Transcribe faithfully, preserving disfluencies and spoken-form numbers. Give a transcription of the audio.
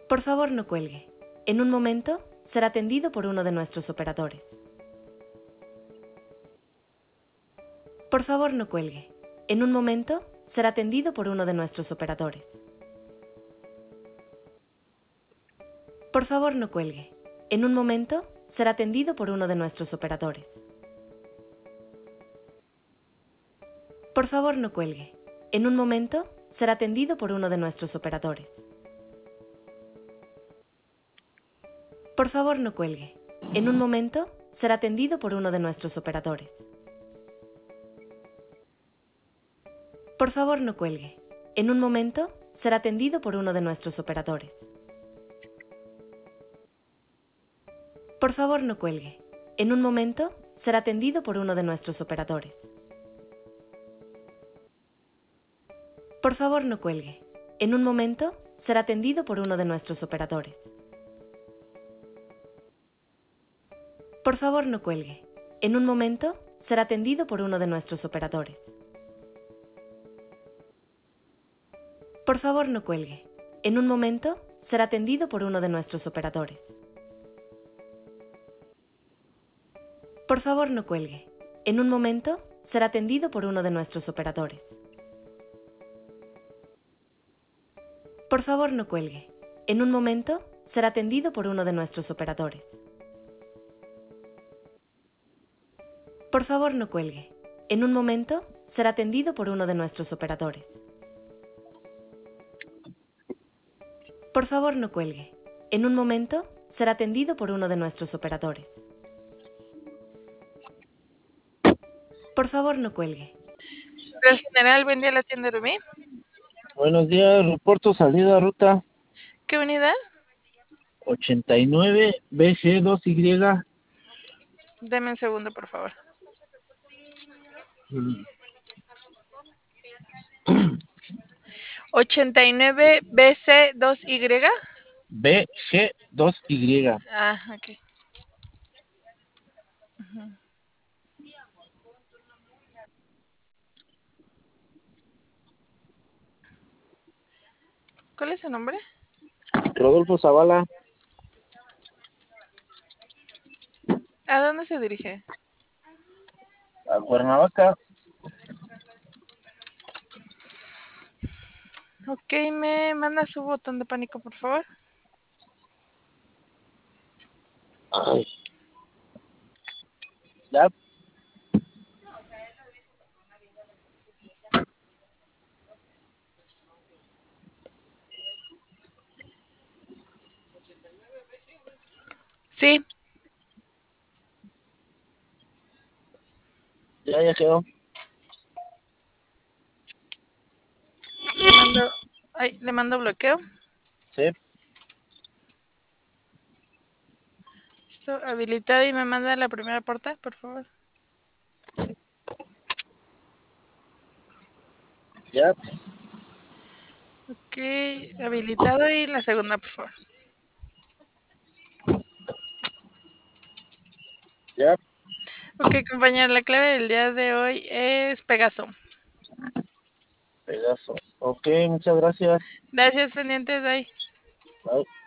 Por favor, no cuelgue. En un momento, será atendido por uno de nuestros operadores. Por favor, no cuelgue. En un momento, será atendido por uno de nuestros operadores. Por favor, no cuelgue. En un momento, será atendido por uno de nuestros operadores. Por favor, no cuelgue. En un momento, será atendido por uno de nuestros operadores. Por favor, no cuelgue. En un momento, será atendido por uno de nuestros operadores. Por favor, no cuelgue. En un momento, será atendido por uno de nuestros operadores. Por favor, no cuelgue. En un momento, será atendido por uno de nuestros operadores. Por favor, no cuelgue. En un momento, será atendido por uno de nuestros operadores. Por favor, no cuelgue. En un momento, será atendido por uno de nuestros operadores. Por favor, no cuelgue. En un momento, será atendido por uno de nuestros operadores. Por favor, no cuelgue. En un momento, será atendido por uno de nuestros operadores. Por favor, no cuelgue. En un momento, será atendido por uno de nuestros operadores. Por favor, no cuelgue. En un momento, será atendido por uno de nuestros operadores. Por favor, no cuelgue. En un momento, será atendido por uno de nuestros operadores. Por favor, no cuelgue. El general, buen día, la tienda Rubí. Buenos días, reporto salida ruta ¿Qué unidad? ochenta y nueve B G dos Y. Deme un segundo, por favor. ochenta y nueve B C dos Y. B G dos Y. Ah, ok. Uh-huh. ¿Cuál es su nombre? Rodolfo Zavala. ¿A dónde se dirige? A Cuernavaca. Ok, me manda su botón de pánico, por favor. Ay. Ya. Sí. Ya, ya quedó. Le mando, ay, le mando bloqueo. Sí. Listo, habilitado y me manda la primera puerta, por favor. Ya. Ok, habilitado y la segunda, por favor. Ya. Ok, compañera, la clave del día de hoy es Pegaso. Pedazo. Ok, muchas gracias. Gracias, pendientes, bye. Bye.